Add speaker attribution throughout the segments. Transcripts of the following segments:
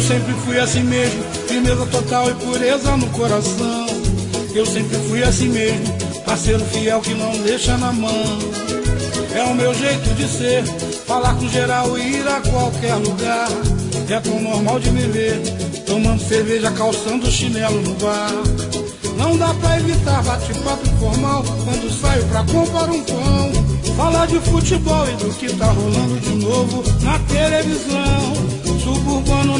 Speaker 1: Eu sempre fui assim mesmo, firmeza total e pureza no coração. Eu sempre fui assim mesmo, parceiro fiel que não deixa na mão. É o meu jeito de ser, falar com geral e ir a qualquer lugar. É tão normal de me ver, tomando cerveja, calçando chinelo no bar. Não dá pra evitar bate-papo informal quando saio pra comprar um pão. Falar de futebol e do que tá rolando de novo na televisão. Suburbano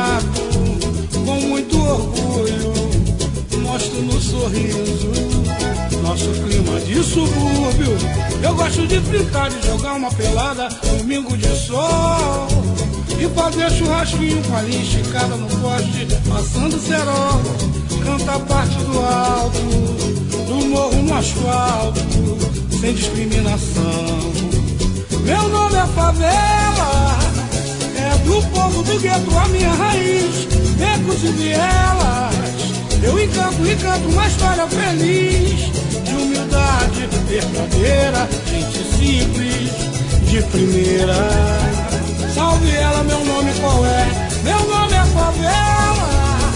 Speaker 1: nato, com muito orgulho, mostro no sorriso nosso clima de subúrbio. Eu gosto de brincar, de jogar uma pelada, domingo de sol, e fazer churrasquinho com a linha esticada no poste, passando cerol. Canta a parte do alto, do morro no asfalto, sem discriminação. Meu nome é favela, é do povo do gueto a minha raiz. Becos e vielas, eu encanto uma história feliz, de humildade verdadeira, gente simples, de primeira. Salve ela, meu nome qual é? Meu nome é favela,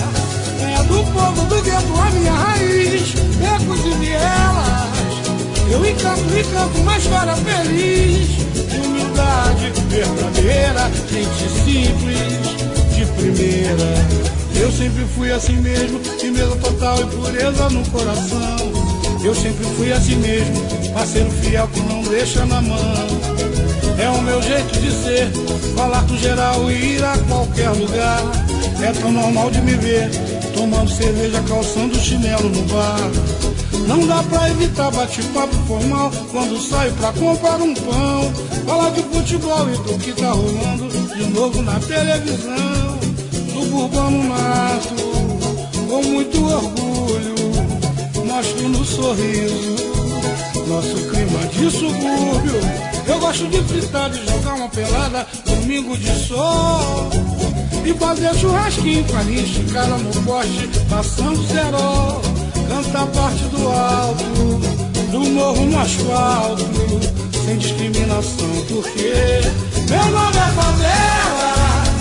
Speaker 1: é do povo do gueto a minha raiz. Becos e vielas, eu encanto uma história feliz, de humildade verdadeira, gente simples, de primeira. Eu sempre fui assim mesmo, firmeza total e pureza no coração. Eu sempre fui assim mesmo, parceiro fiel que não deixa na mão. É o meu jeito de ser, falar com geral e ir a qualquer lugar. É tão normal de me ver, tomando cerveja, calçando chinelo no bar. Não dá pra evitar bate-papo formal quando saio pra comprar um pão. Falar de futebol e do que tá rolando de novo na televisão. Suburbano nato, com muito orgulho, mostro no sorriso nosso clima de subúrbio. Eu gosto de fritar, de jogar uma pelada, domingo de sol, e fazer churrasquinho com a linha esticada no poste, passando cerol. Canta a parte do alto, do morro no asfalto, sem discriminação, porque meu nome é favela,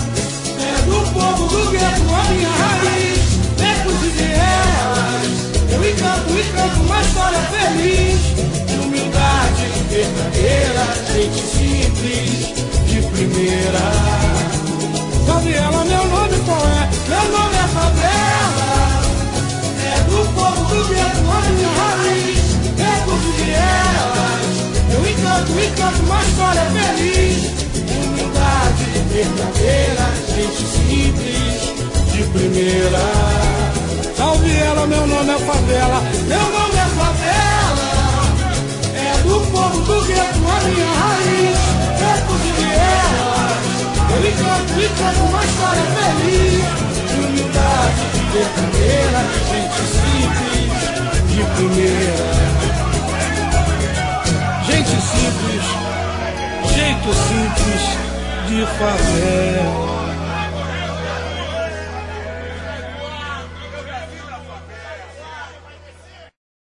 Speaker 1: é do povo do gueto a minha raiz. Becos e vielas, eu encanto uma história feliz, de humildade verdadeira, gente simples, de primeira. Sabe ela, meu nome qual é? Meu nome é favela, é do povo do gueto a minha raiz. Becos e vielas, eu encanto uma história feliz, de humildade verdadeira, gente simples, de primeira. Salve ela, meu nome é favela, meu nome é favela, é do povo do gueto a minha raiz. Becos e vielas, eu encanto uma história feliz, de humildade verdadeira, gente simples, de primeira. Gente simples, jeito simples de favela.